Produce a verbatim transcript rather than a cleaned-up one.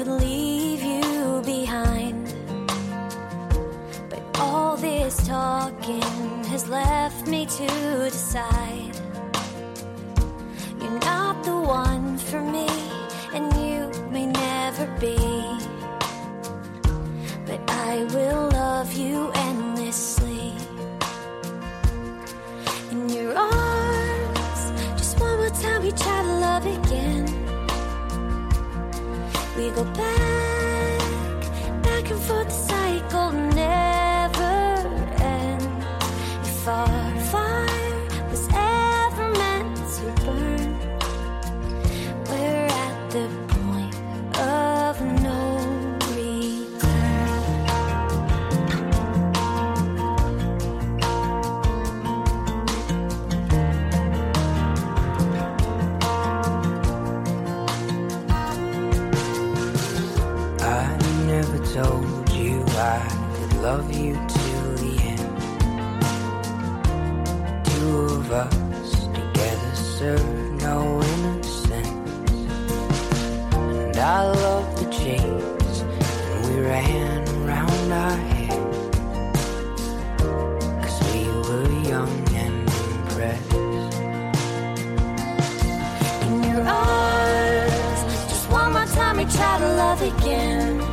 could leave you behind, but all this talking has left me to decide. You're not the one for me, and you may never be, but I will love you endlessly. In your arms, just one more time we try to love again. We go back, back and forth, the cycle never ends. If our fire was ever meant to burn, we're at the point of no told you I could love you till the end. Two of us together serve no innocence. And I love the chase, and we ran around our head, 'cause we were young and impressed. In your arms, just one more time we try to love again.